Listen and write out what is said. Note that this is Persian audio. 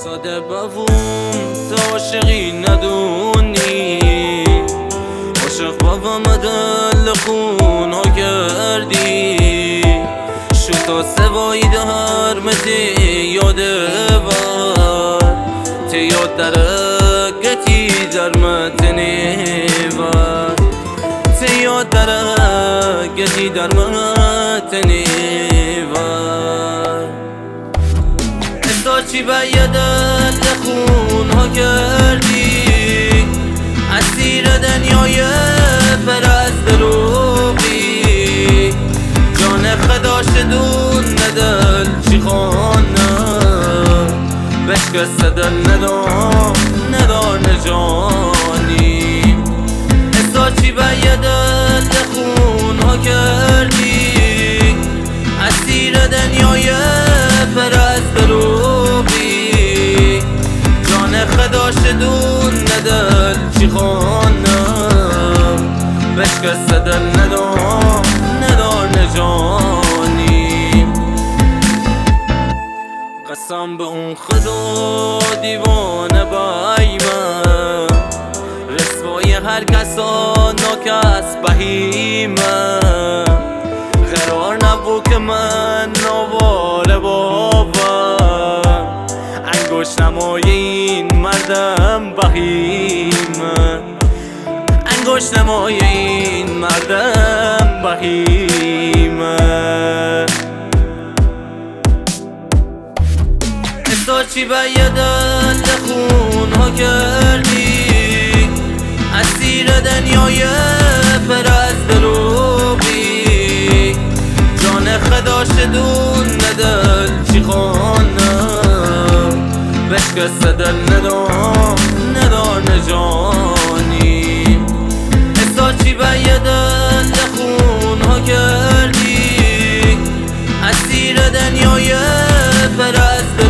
ساده بوم تا عاشقی ندونی، عاشق بابام دل خون ها کردی، شو تا سوایی در متی یاده بر تی یاد درگتی در متنی بر تی یاد درگتی در متنی بر چی به دل خون ها کردی، اسیر دنیای پرست دروغی، جان خدا شدون ندل چی خانم بشکست دل ندار نجانی. اسا چی به دل خون ها کردی، اسیر دنیای پرست دروغی، جان خدا شدون ندل چی خانم بشکست دل ندار نجانی. قسم به اون خدا دیوانه بایمه، رسوای هر کسا ناکس بهیمه، قرار نبود که من نوال بابم، انگشت نمای این مردم بهیمه، انگشت نمای این مردم بهیمه. اسا چی به دل خون ها کردی، اسیر دنیای پرست دروغی، جان خدا شدون ندل چی خانم بشکست دل ندار نجانی. اسا چی به دل خون ها کردی، اسیر دنیای پرست